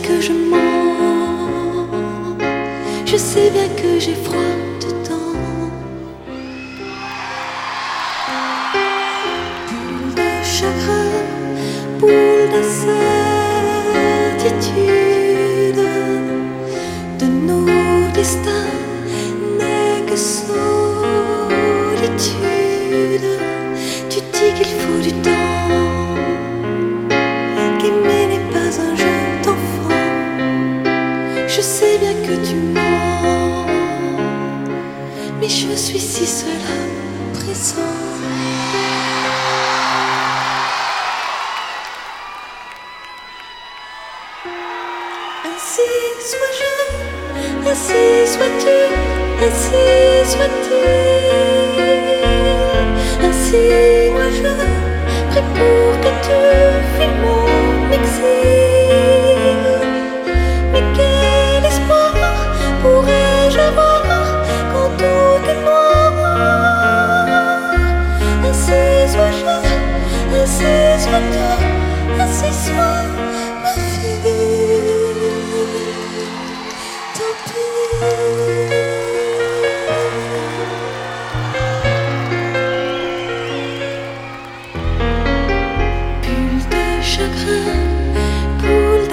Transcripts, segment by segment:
que je mens, je sais bien que j'ai froid dedans. Boule de chagrin, boule d'incertitude, de nos destins n'est que solitude. Tu dis qu'il faut du temps, qu'aimer n'est pas un jeu d'enfant. Je sais bien que tu mens, mais je suis si seul à présent. Ainsi sois-je, ainsi sois-tu, ainsi soit-il. Ainsi moi je prie pour que tu fuis mon exil. Mais quel espoir pourrais-je avoir quand tout est noir? Ainsi sois-je, ainsi sois-tu, ainsi soit ma fille. Tant pis. Bulle de chagrin, boule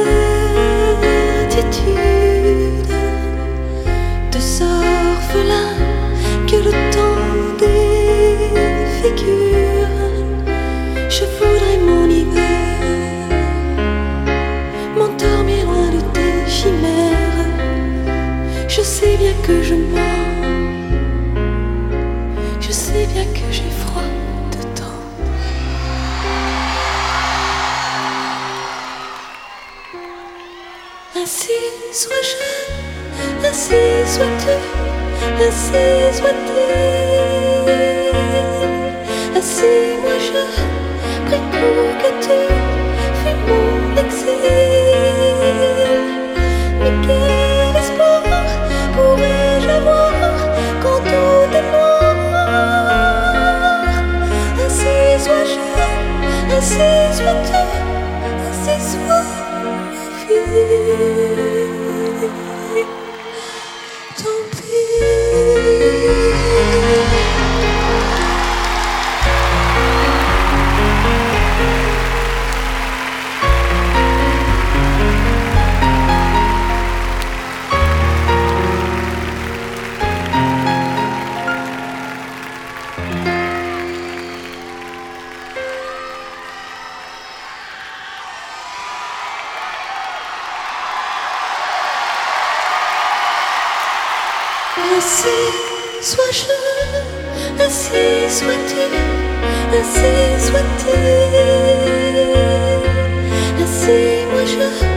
d'incertitude, de orphelins que le temps défigure. Je voudrais mon hiver, m'endormir loin de tes chimères. Je sais bien que je mens, je sais bien que j'ai froid dedans. Ainsi sois-je, ainsi sois-tu, ainsi soit-il. Ainsi moi je prie pour que tu fuis mon exil. Mais quel espoir pourrais-je avoir quand tout est noir? Ainsi sois-je, ainsi sois-tu, ainsi soit ma fille. Tant pis. Ainsi sois-je, ainsi sois-tu, ainsi soit-il. Ainsi moi je